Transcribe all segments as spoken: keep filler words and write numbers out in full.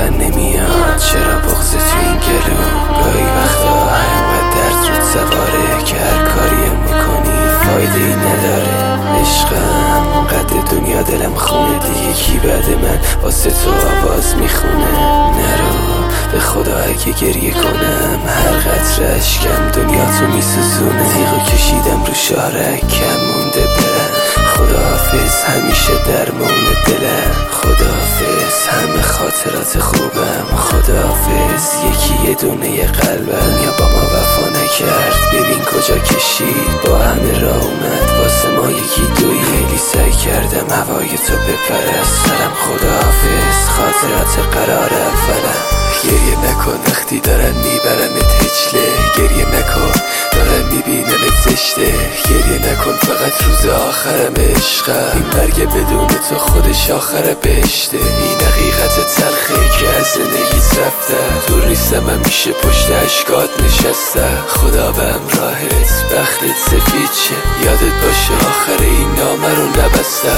من نمیاد؟ چرا بغض تو این گلو؟ گاهی وقتا همقدر درد رود سواره که هر کاری میکنی فایده ای نداره. عشقم قد دنیا دلم خونه، دیگه کی بعد من واسه تو آواز میخونه؟ نرو به خدا اگه گریه کنم هر قطره اشکم دنیا تو میسوزونه. تیغو کشیدم رو شارک کم مونده برم. خداحافظ همیشه درمون دلم. خداحافظ همه خاطرات خوبم. خداحافظ یکی یه دونه قلبم یا با ما وفا نکرد. ببین کجا کشید با همه راه اومد واسه ما یکی دوی. خیلی سعی کردم هوای تو بپره از سرم. خداحافظ خاطرات قرار اولم. گریه نکن وقتی دارن میبرنت هجله. گریه نکن دارن میبیننت زشته. گریه نکن فقط روز آخرم عشقم. این مرگ بدون تو خودش آخر بهشته. این حقیقت تلخه که از زندگیت رفتم. دور نیستم همیشه پشت اشکات نشستم. خدا به همراهت بختت سفید شه. یادت باشه آخر این نامه رو نبستم.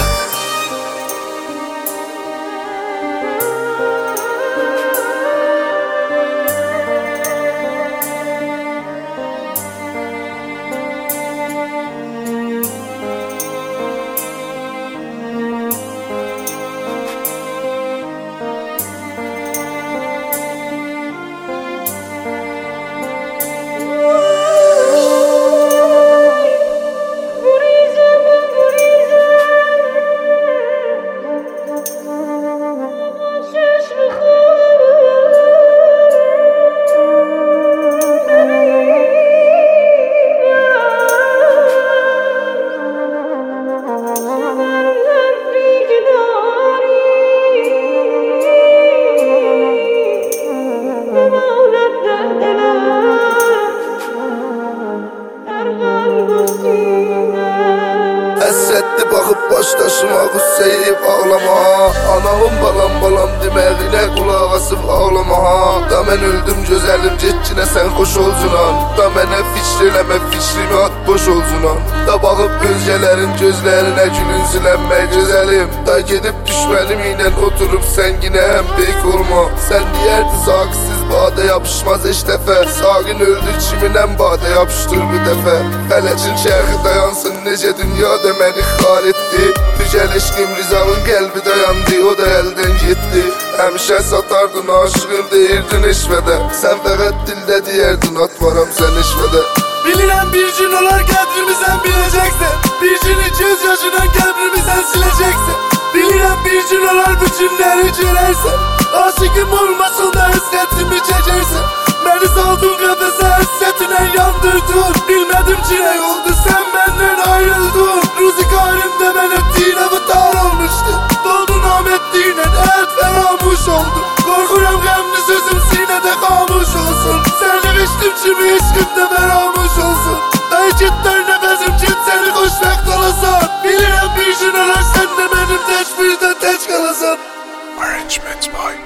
Həsrətli baxıb başdaşıma qüssəyib ağlamaha. Anamın balam balam deməyinə qulaq asıb ağlamaha. Da mən öldüm gözəlim getkinə sən xoş olcunan. Da mənə fikr eləmə fikrimi at boş olcunan. Da baxıb özgələrin gözlərinə gülünsülənmək gözəlim. Da gedib düşmənim ilə oturub sənginə həm beyk olma. Sən deyərdi saqsiz badə yapışmaz heç dəfə. Saqin öldü kiminən badə yapışdır bir dəfə. Fələcin çərxi dayansın necə dünyada məni xar etdi. Düzəl eşqim Rizanın qəlbi dayandı, o da əldən getdi. Həmişə satardın aşığım deyirdin eşvədə. Sən fəqət dildə deyərdin atmaram sən eşvədə. Bilirəm bir gün olar qədrimi sən biləcəksən. Bir gün göz yaşından qəbrimi sən siləcəksən. Bilirəm bir gün olar bu günləri görərsən. Aşıqım olmasın da həsrətimi çəkərsən. Məni saldın qəfəsə həsrətinə yandırdın. Bilmədim ki nə oldu sən məndən ayrıldın. Ruzikarımda mən etdiyin avatar olmuşdu. Doldun ahmetliğine ət feramuş oldu. Korkuram qəmli sözüm sinədə xamuş olsun. Səni içdim kimi eşqimdə feramuş olsun. Hərəkətlər nəfəsim get səni xoşbəxt olasan. Bilirəm bir gün olar sən də mənim tək birdən tək qalasan. Arrangement by